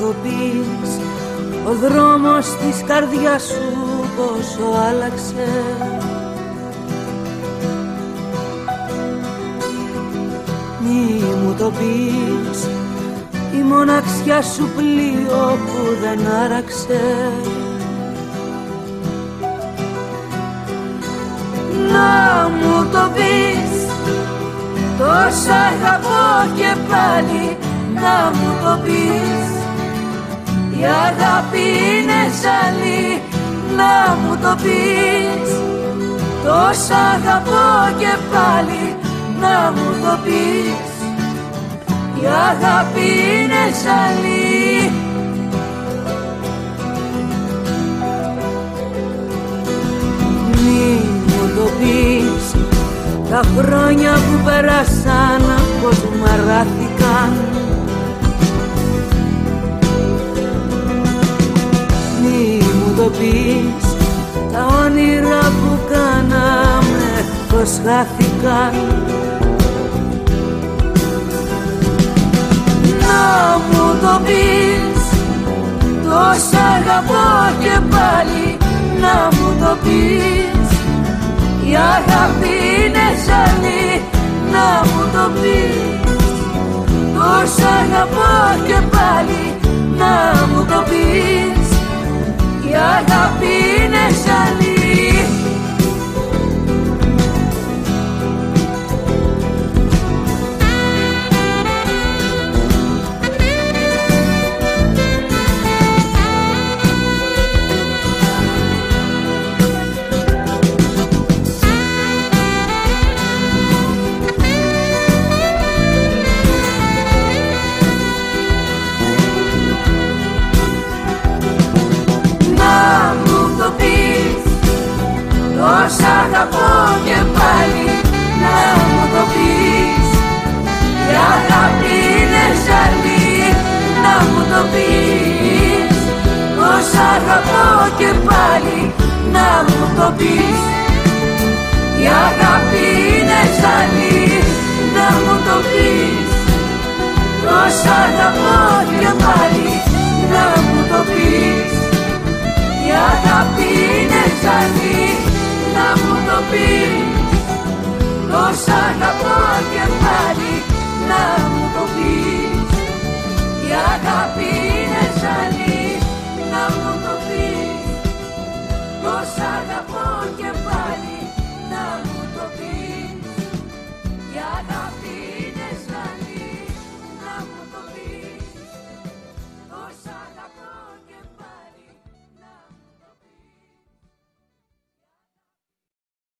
το πεις, ο δρόμος της καρδιάς σου πόσο άλλαξε. Μη μου το πεις, η μοναξιά σου πλοίο που δεν άραξε. Να μου το πεις, τόσα αγαπώ και πάλι να μου το πεις. Η αγάπη είναι ζαλή, να μου το πεις. Τόσα αγαπώ και πάλι να μου το πεις. Η αγάπη είναι ζαλή. Μη μου το πεις, τα χρόνια που πέρασαν πως μαράθηκαν. Μη μου το πεις, τα όνειρα που κάναμε πως χάθηκαν. Να μου το πεις, τόσα αγαπώ και πάλι να μου το πεις. Η αγάπη είναι ζαλή, να μου το πεις. Τόσα αγαπώ και πάλι να μου το πεις. Η αγάπη είναι ζαλή. Τόσα αγαπώ και πάλι να μου το πεις. Η αγάπη είναι ζαλή, να μου το πεις. Τόσα αγαπώ και πάλι να μου το πεις. Η αγάπη είναι ζαλή, να μου το πεις. Τόσα αγαπώ και πάλι να μου το πεις. Η αγάπη είναι ζαλή, να μου το πεις. Τόσα αγαπώ και πάλι να